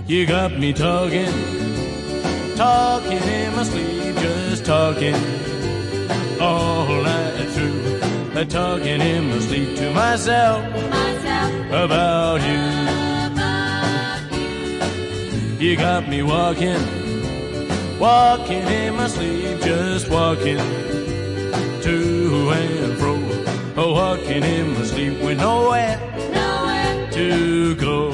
You got me talking, talking in my sleep, just talking all night through. Talking in my sleep to myself about you. You got me walking, walking in my sleep, just walking to and fro. Walking in my sleep with nowhere to go.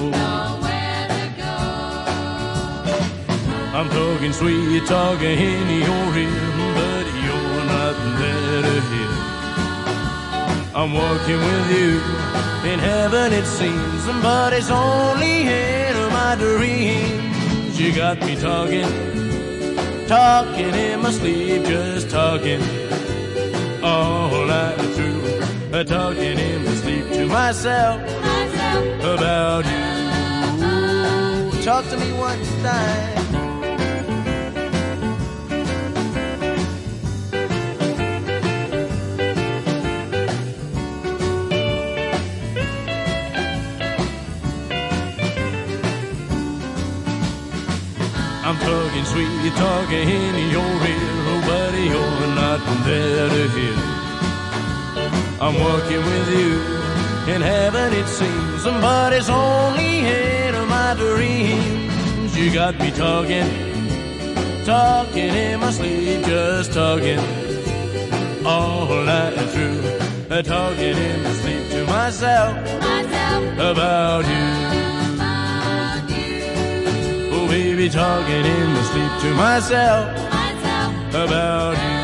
I'm talking sweet, talking in your ear, but you're not there to hear. I'm walking with you in heaven it seems, but it's only in my dreams. You got me talking, talking in my sleep, just talking all night through. Talking in my sleep to myself about you. Talk to me one time. I'm talking sweet, talking in your ear, oh buddy, you're not there to hear. I'm walking with you in heaven it seems, but it's only in my dreams. You got me talking, talking in my sleep, just talking all night through. Talking in my sleep to myself about you. Oh baby, talking in my sleep to myself about you.